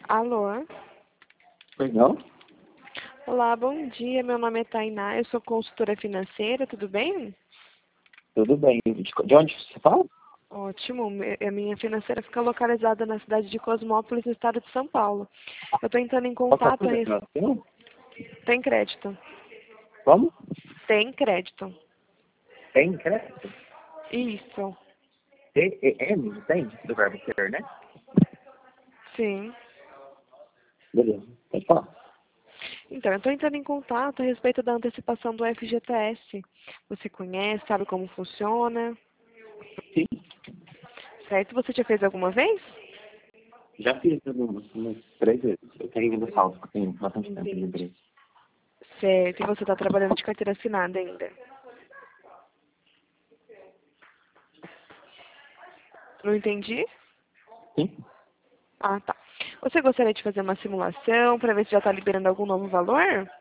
Alô? Perdão? Olá, bom dia. Meu nome é Tainá, eu sou consultora financeira, tudo bem? Tudo bem. De onde você fala? Ótimo. A minha financeira fica localizada na cidade de Cosmópolis, no estado de São Paulo. Eu estou entrando em Qual que é a contato a coisa que nós temos? Tem crédito? Como? Tem crédito. Tem crédito? Isso. T-E-M? Tem? Do verbo ter, né? Sim. Beleza. Pode falar. Então, eu estou entrando em contato a respeito da antecipação do FGTS. Você conhece, sabe como funciona? Sim. Certo? Você já fez alguma vez? Já fiz umas 3 vezes. Eu tenho ainda saldo, porque tem bastante tempo de Entendi. empresa. Certo. E você está trabalhando de carteira assinada ainda? Não entendi? Sim? Ah, tá. Você gostaria de fazer uma simulação para ver se já está liberando algum novo valor?